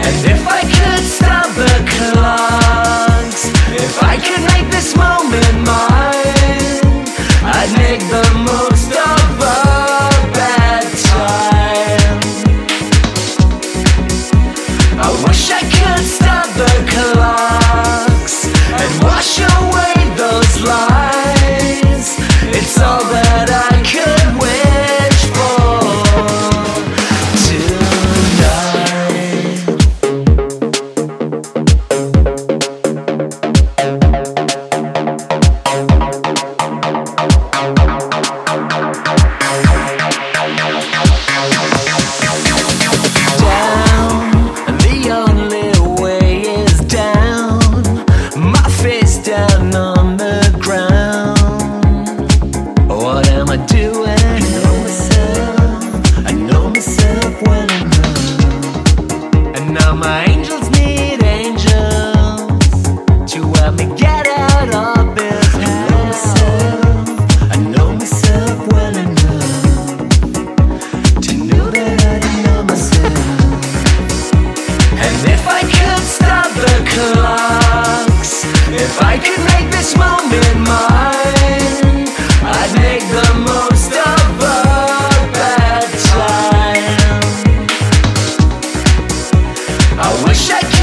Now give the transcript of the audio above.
And if I could stop the clocks, if I could make this moment mine, I'd make the most of a bad time. I wish I could stop the clocks and wash away those lies. It's all that I could wish for down on the ground. What am I doing? I know myself well enough. And now my angels need angels to help me get out of this house. I know myself well enough to know that I don't know myself. And if I could stop the clocks, if I could make this moment mine, I'd make the most of a bad time. I wish I could